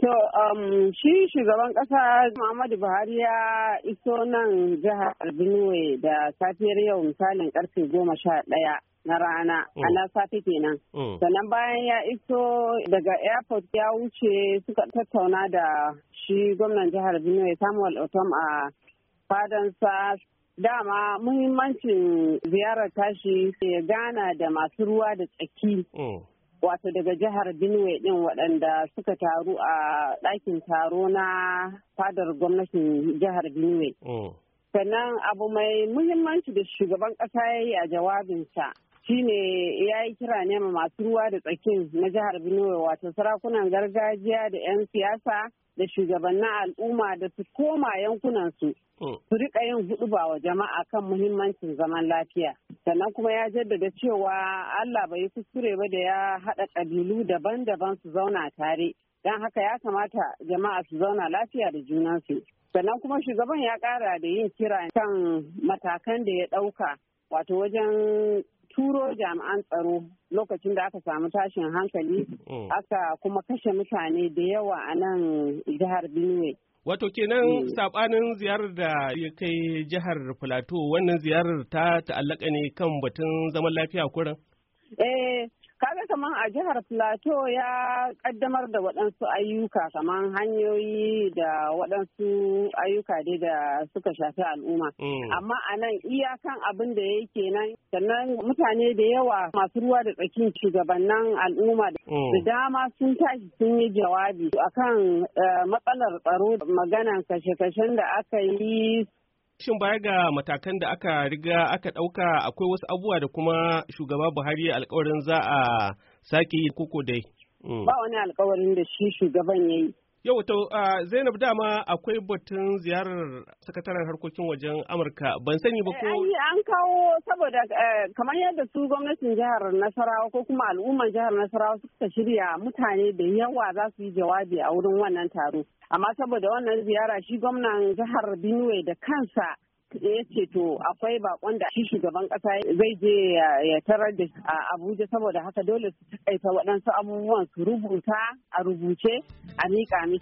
Shi shugaban ƙasa Muhammadu Buhari ya iso nan jihar Benue da safiyar yau misalin karfe 11 na rana, ana safe kenan. Sannan bayan ya iso daga airport ya wuce suka tattauna da shi gwamnan jihar Benue Samuel Otom a fadansa. Dama muhimmancin ziyarar tashi ya gana da masu ruwa da tsaki. Wato daga jihar Benue din waɗanda suka taru a ɗakin taro na fadar gwamnatin jihar Benue. Sannan abu mai muhimmanci da shugaban ƙasa ya yi a jawabinsa shine ya yi kira ne ma masu ruwa da tsakin na jihar Benue, wato sarakunan gargajiya da 'yan siyasa da shugabannin al'umma da su koma yankunansu su rika yin huɗuba wa jama'a kan muhimmancin zaman lafiya. Sannan kuma ya jaddada cewa Allah bai yi kuskure ba da ya haɗa ƙabilu daban-daban su zauna tare. Don haka ya kamata jama'a su zauna lafiya da junansu. Sannan kuma shugaban ya ƙara da yin kira kan matakan da ya ɗauka, wato wajen turo jami'an tsaro lokacin da aka samu tashin hankali, aka kuma kashe mutane da yawa a nan jihar Benue. Wato kenan sabanin ziyarar da ya kai jihar Plateau, wannan ziyarar ta ta'allaka ne kan batun zaman lafiya kurin? Kaga kamar a jihar Plateau ya kaddamar da waɗansu ayyuka kamar hanyoyi da waɗansu ayyuka dai da suka shafi al'umma. Amma a nan iyakan abin da ya kenan, sannan mutane da yawa masu ruwa da tsakin shugabannin al'umma da dama sun tashi sun yi jawabi akan matsalar tsaro, maganan kashe-kashen da aka yi. Shin baya ga matakan da aka riga aka ɗauka, akwai wasu abubuwa da kuma shugaba Buhari alkawarin za a sake yi koko dai? Ba wani alkawarin da shi shugaban ya yi. Yau to Zainab, dama akwai batun ziyarar sakataren harkokin wajen Amurka, ban sani ba ko... An kawo saboda kamar yadda su gwamnatin jihar Nasarawa ko kuma al'ummar jihar Nasarawa suka shirya, mutane da yawa za su yi jawabi a wurin wannan taro. Amma saboda wannan ziyara shi gwamnan jihar Benue da kansa ya ce to akwai bakon da shi shugaban kasa zai je ya tarar da a Abuja, saboda haka dole su takaita waɗansu abubuwan su rubuta a rubuce a miƙa